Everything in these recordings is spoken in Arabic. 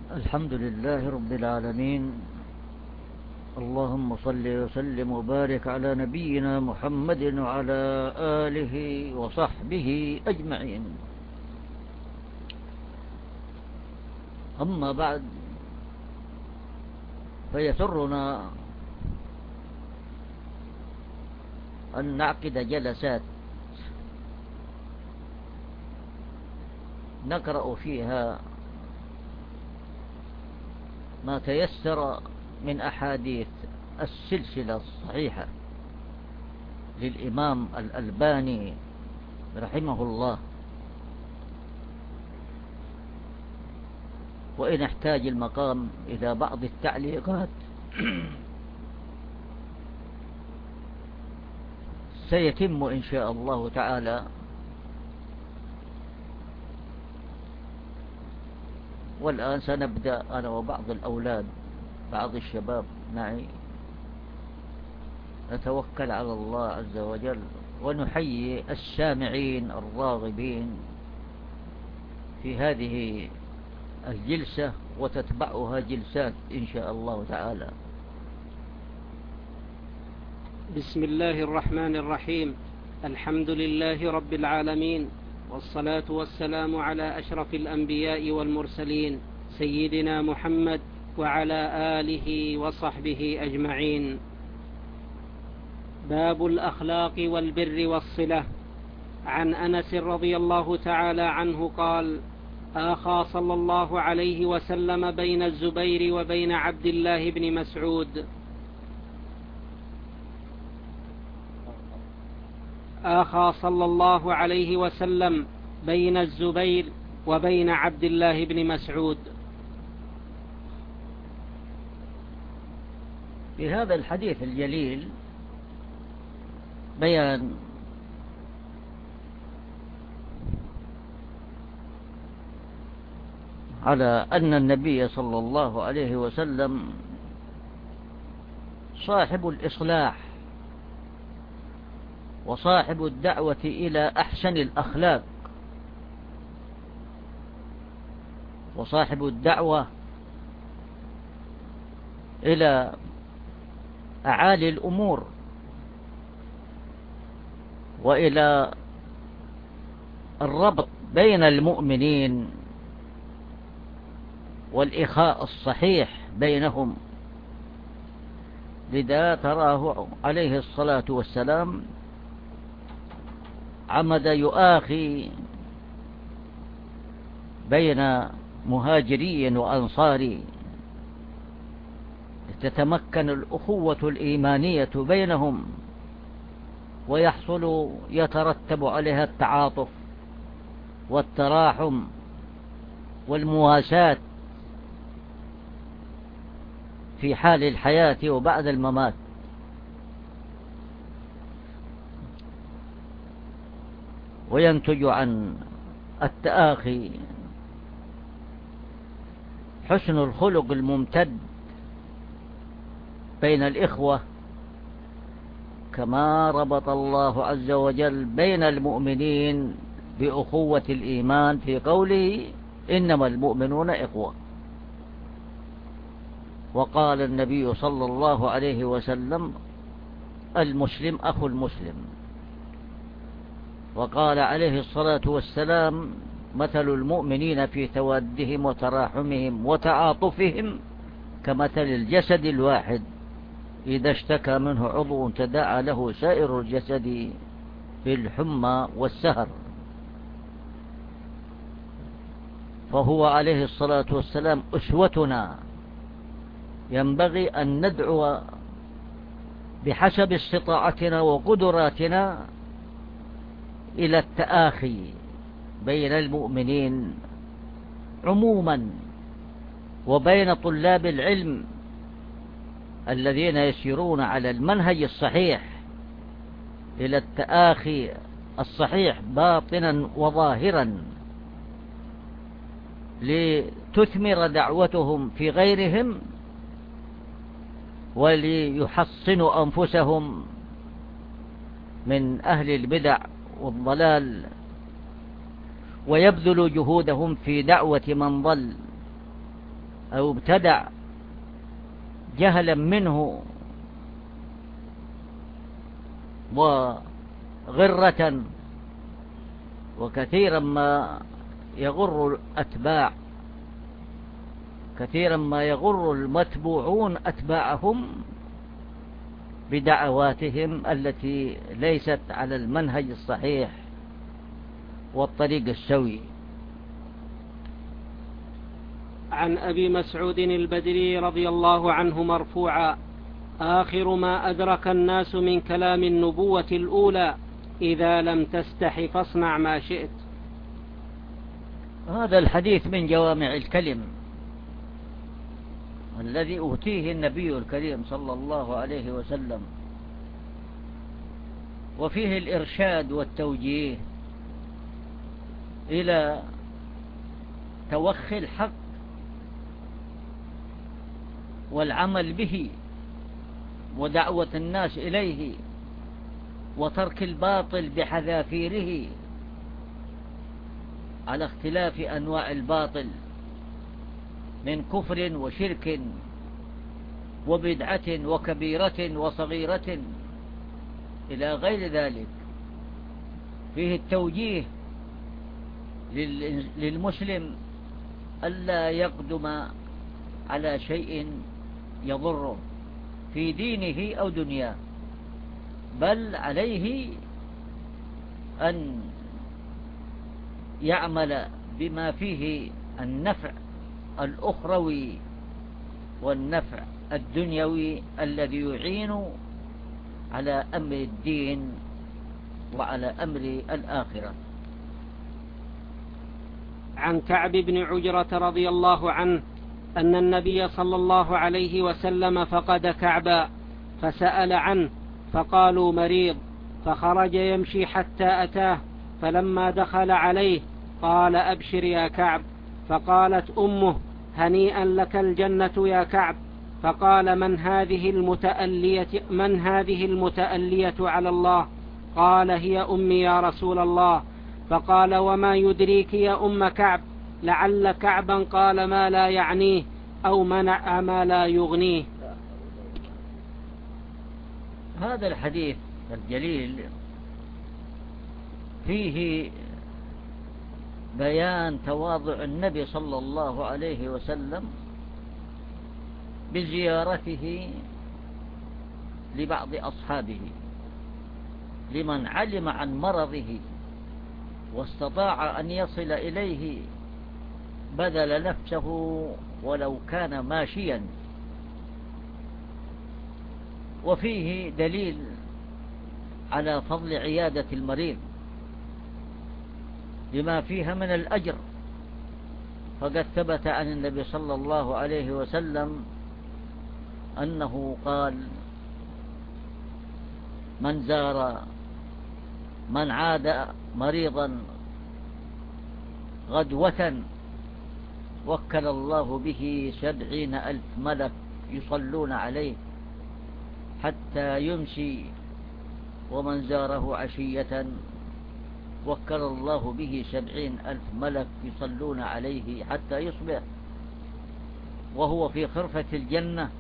الحمد لله رب العالمين. اللهم صل وسلم وبارك على نبينا محمد وعلى آله وصحبه أجمعين. أما بعد، فيسرنا أن نعقد جلسات نقرأ فيها ما تيسر من أحاديث السلسلة الصحيحة للإمام الألباني رحمه الله، وإن احتاج المقام إلى بعض التعليقات سيتم إن شاء الله تعالى. والآن سنبدأ أنا وبعض الأولاد، بعض الشباب معي، نتوكل على الله عز وجل ونحيي السامعين الراغبين في هذه الجلسة، وتتبعها جلسات إن شاء الله تعالى. بسم الله الرحمن الرحيم. الحمد لله رب العالمين، والصلاة والسلام على أشرف الأنبياء والمرسلين سيدنا محمد وعلى آله وصحبه أجمعين. باب الأخلاق والبر والصلة. عن أنس رضي الله تعالى عنه قال: آخى صلى الله عليه وسلم بين الزبير وبين عبد الله بن مسعود. آخى صلى الله عليه وسلم بين الزبير وبين عبد الله بن مسعود. في هذا الحديث الجليل بيان على أن النبي صلى الله عليه وسلم صاحب الإصلاح وصاحب الدعوة إلى أحسن الأخلاق، وصاحب الدعوة إلى أعالي الأمور، وإلى الربط بين المؤمنين والإخاء الصحيح بينهم. لذا تراه عليه الصلاة والسلام عمد يؤاخي بين مهاجري وأنصاري، تتمكن الأخوة الإيمانية بينهم، يترتب عليها التعاطف والتراحم والمواساة في حال الحياة وبعد الممات. وينتج عن التآخي حسن الخلق الممتد بين الإخوة، كما ربط الله عز وجل بين المؤمنين بأخوة الإيمان في قوله: إنما المؤمنون إخوة. وقال النبي صلى الله عليه وسلم: المسلم أخو المسلم. وقال عليه الصلاة والسلام: مثل المؤمنين في توادهم وتراحمهم وتعاطفهم كمثل الجسد الواحد إذا اشتكى منه عضو تداعى له سائر الجسد بالحمى والسهر. فهو عليه الصلاة والسلام أسوتنا، ينبغي أن ندعو بحسب استطاعتنا وقدراتنا إلى التآخي بين المؤمنين عموما، وبين طلاب العلم الذين يسيرون على المنهج الصحيح إلى التآخي الصحيح باطنا وظاهرا، لتثمر دعوتهم في غيرهم وليحصنوا أنفسهم من أهل البدع والضلال، ويبذلوا جهودهم في دعوة من ضل أو ابتدع جهلا منه وغرة، وكثيرا ما يغر الأتباع، كثيرا ما يغر المتبوعون أتباعهم بدعواتهم التي ليست على المنهج الصحيح والطريق السوي. عن أبي مسعود البدري رضي الله عنه مرفوعا: آخر ما أدرك الناس من كلام النبوة الأولى: إذا لم تستح فاصنع ما شئت. هذا الحديث من جوامع الكلم الذي أوتيه النبي الكريم صلى الله عليه وسلم، وفيه الإرشاد والتوجيه إلى توخي الحق والعمل به ودعوة الناس إليه وترك الباطل بحذافيره على اختلاف أنواع الباطل من كفر وشرك وبدعة وكبيرة وصغيرة إلى غير ذلك. فيه التوجيه للمسلم ألا يقدم على شيء يضره في دينه أو دنياه، بل عليه أن يعمل بما فيه النفع الأخروي والنفع الدنيوي الذي يعين على أمر الدين وعلى أمر الآخرة. عن كعب بن عجرة رضي الله عنه أن النبي صلى الله عليه وسلم فقد كعبا فسأل عنه فقالوا مريض، فخرج يمشي حتى أتاه، فلما دخل عليه قال: أبشر يا كعب. فقالت أمه: هنيئا لك الجنة يا كعب. فقال: من هذه المتألية على الله؟ قال: هي أمي يا رسول الله. فقال: وما يدريك يا أم كعب؟ لعل كعبا قال ما لا يعنيه أو منع ما لا يغنيه. هذا الحديث الجليل فيه بيان تواضع النبي صلى الله عليه وسلم بزيارته لبعض أصحابه لمن علم عن مرضه واستطاع أن يصل إليه، بذل نفسه ولو كان ماشيا. وفيه دليل على فضل عيادة المريض لما فيها من الأجر، فقد ثبت عن النبي صلى الله عليه وسلم أنه قال: من عاد مريضا غدوة وكل الله به 70,000 ملك يصلون عليه حتى يمسي، ومن زاره عشية وكل الله به 70,000 ملك يصلون عليه حتى يصبح وهو في خرفة الجنة.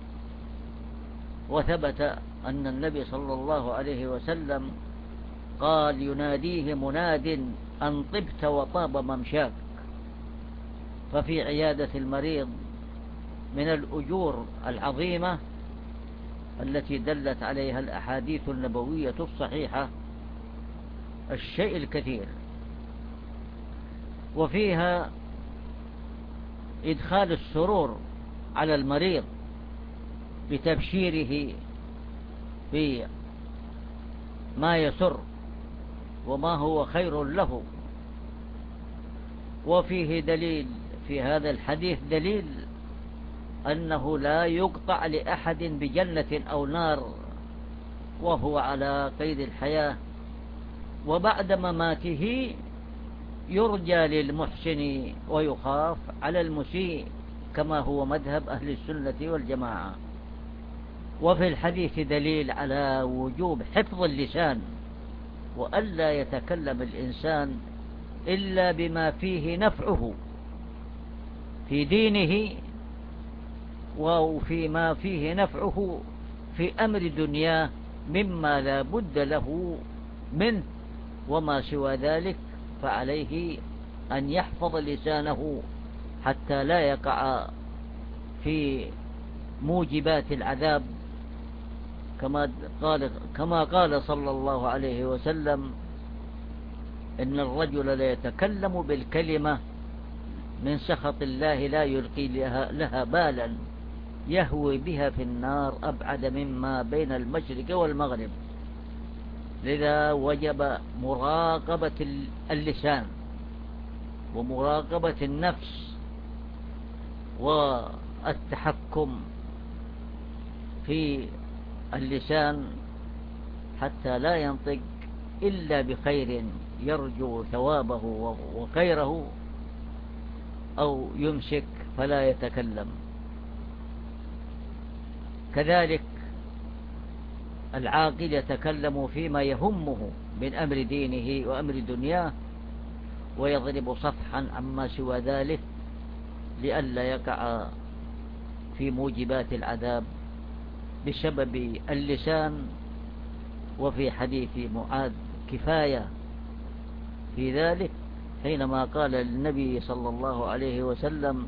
وثبت أن النبي صلى الله عليه وسلم قال: يناديه مناد أن طبت وطاب ممشاك. ففي عيادة المريض من الأجور العظيمة التي دلت عليها الأحاديث النبوية الصحيحة الشيء الكثير، وفيها إدخال السرور على المريض بتبشيره بما يسر وما هو خير له. وفيه دليل في هذا الحديث دليل أنه لا يقطع لأحد بجنة أو نار وهو على قيد الحياة، وبعد مماته يرجى للمحسن ويخاف على المسيء، كما هو مذهب أهل السنة والجماعة. وفي الحديث دليل على وجوب حفظ اللسان، وألا يتكلم الإنسان إلا بما فيه نفعه في دينه وفيما فيه نفعه في أمر دنياه مما لا بد له منه، وما سوى ذلك فعليه أن يحفظ لسانه حتى لا يقع في موجبات العذاب، كما قال صلى الله عليه وسلم: إن الرجل لا يتكلم بالكلمة من سخط الله لا يلقي لها بالا يهوي بها في النار أبعد مما بين المشرق والمغرب. لذا وجب مراقبة اللسان ومراقبة النفس والتحكم في اللسان حتى لا ينطق إلا بخير يرجو ثوابه وخيره، أو يمسك فلا يتكلم. كذلك العاقل يتكلم فيما يهمه من أمر دينه وأمر دنياه، ويضرب صفحا عما سوى ذلك لئلا يقع في موجبات العذاب بسبب اللسان. وفي حديث معاذ كفاية في ذلك حينما قال للنبي صلى الله عليه وسلم: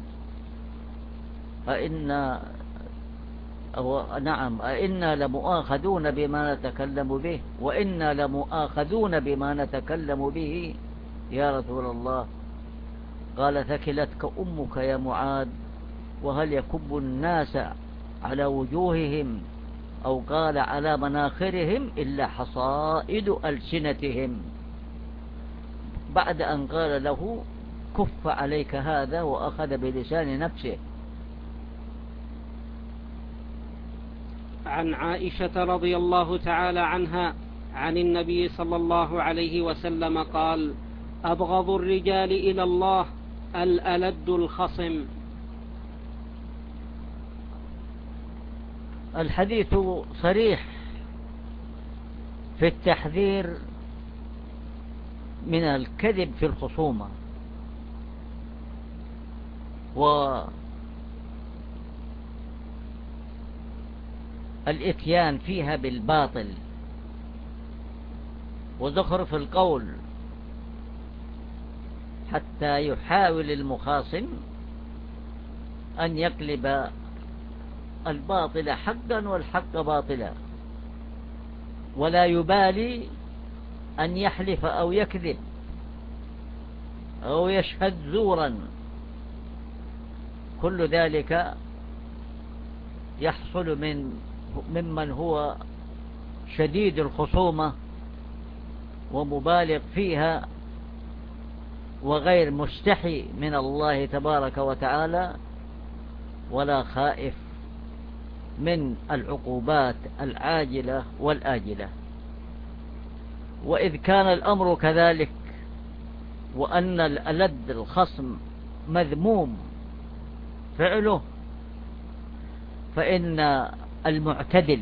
أئنا لمؤاخذون بما نتكلم به وإنا لمؤاخذون بما نتكلم به يا رسول الله. قال: ثكلتك أمك يا معاذ، وهل يكب الناس على وجوههم أو قال على مناخرهم إلا حصائد ألسنتهم، بعد أن قال له: كف عليك هذا، وأخذ بلسان نفسه. عن عائشة رضي الله تعالى عنها عن النبي صلى الله عليه وسلم قال: أبغض الرجال إلى الله الألد الخصم. الحديث صريح في التحذير من الكذب في الخصومة والإتيان فيها بالباطل وزخرف القول، حتى يحاول المخاصم أن يقلب الباطل حقا والحق باطلا، ولا يبالي أن يحلف أو يكذب أو يشهد زورا. كل ذلك يحصل ممن هو شديد الخصومة ومبالغ فيها وغير مستحي من الله تبارك وتعالى، ولا خائف من العقوبات العاجلة والآجلة. وإذ كان الأمر كذلك وأن الألد الخصم مذموم فعله، فإن المعتدل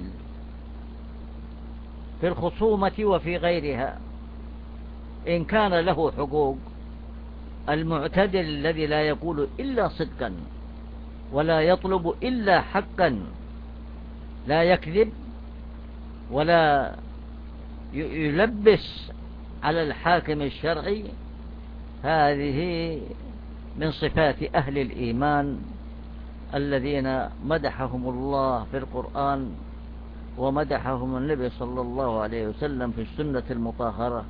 في الخصومة وفي غيرها إن كان له حقوق، المعتدل الذي لا يقول إلا صدقا ولا يطلب إلا حقا، لا يكذب ولا يلبس على الحاكم الشرعي، هذه من صفات أهل الإيمان الذين مدحهم الله في القرآن ومدحهم النبي صلى الله عليه وسلم في السنة المطهرة.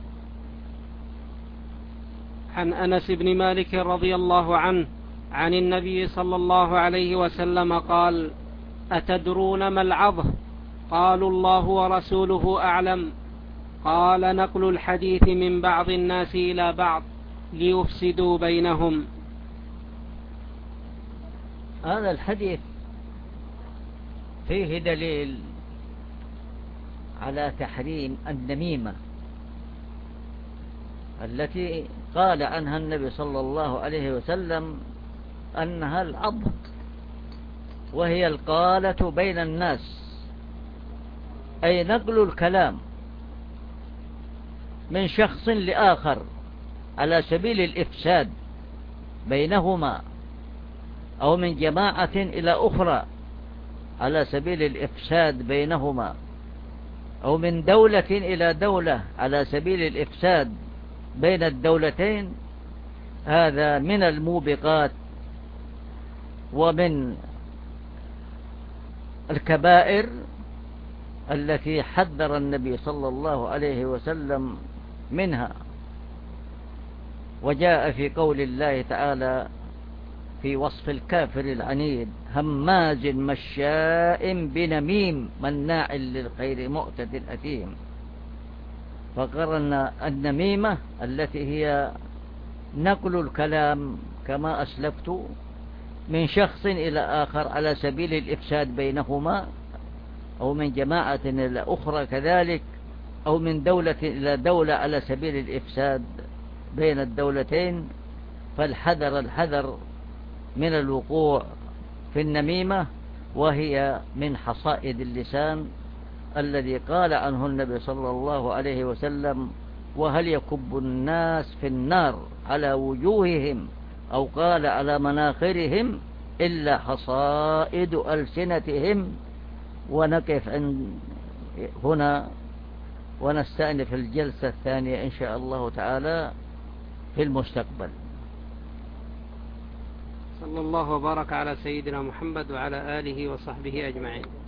عن أنس بن مالك رضي الله عنه عن النبي صلى الله عليه وسلم قال: أتدرون ما العظه؟ قالوا: الله ورسوله أعلم. قال: نقل الحديث من بعض الناس إلى بعض ليفسدوا بينهم. هذا الحديث فيه دليل على تحريم النميمة التي قال عنها النبي صلى الله عليه وسلم أنها العض، وهي القالة بين الناس، أي نقل الكلام من شخص لآخر على سبيل الإفساد بينهما أو من جماعة إلى أخرى على سبيل الإفساد بينهما، أو من دولة إلى دولة على سبيل الإفساد بين الدولتين، هذا من الموبقات ومن الكبائر التي حذر النبي صلى الله عليه وسلم منها. وجاء في قول الله تعالى في وصف الكافر العنيد: هماز مشاء بنميم مناع للخير معتد أثيم. فقرن النميمة التي هي نقل الكلام كما أسلفت من شخص إلى آخر على سبيل الإفساد بينهما، أو من جماعة إلى أخرى كذلك، أو من دولة إلى دولة على سبيل الإفساد بين الدولتين. الحذر من الوقوع في النميمة، وهي من حصائد اللسان الذي قال عنه النبي صلى الله عليه وسلم: وهل يكب الناس في النار على وجوههم أو قال على مناخرهم إلا حصائد ألسنتهم. ونقف هنا ونستأنف الجلسة الثانية إن شاء الله تعالى في المستقبل. صلى الله وبارك على سيدنا محمد وعلى آله وصحبه أجمعين.